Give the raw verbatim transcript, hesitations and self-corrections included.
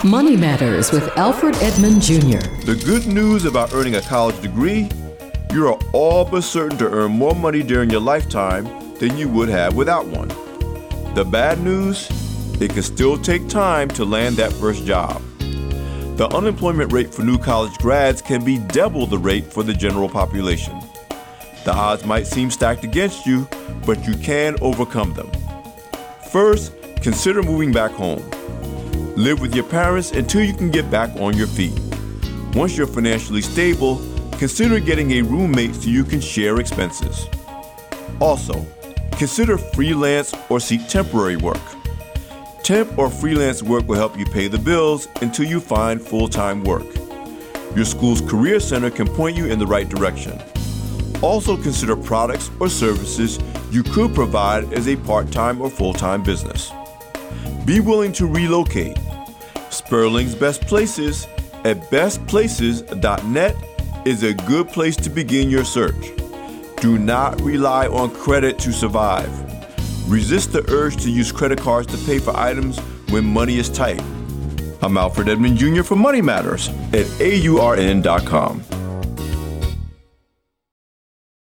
Money Matters with Alfred Edmond Junior The good news about earning a college degree, you are all but certain to earn more money during your lifetime than you would have without one. The bad news, it can still take time to land that first job. The unemployment rate for new college grads can be double the rate for the general population. The odds might seem stacked against you, but you can overcome them. First, consider moving back home. Live with your parents until you can get back on your feet. Once you're financially stable, consider getting a roommate so you can share expenses. Also, consider freelance or seek temporary work. Temp or freelance work will help you pay the bills until you find full-time work. Your school's career center can point you in the right direction. Also consider products or services you could provide as a part-time or full-time business. Be willing to relocate. Sperling's Best Places at best places dot net is a good place to begin your search. Do not rely on credit to survive. Resist the urge to use credit cards to pay for items when money is tight. I'm Alfred Edmond Junior for Money Matters at A U R N dot com.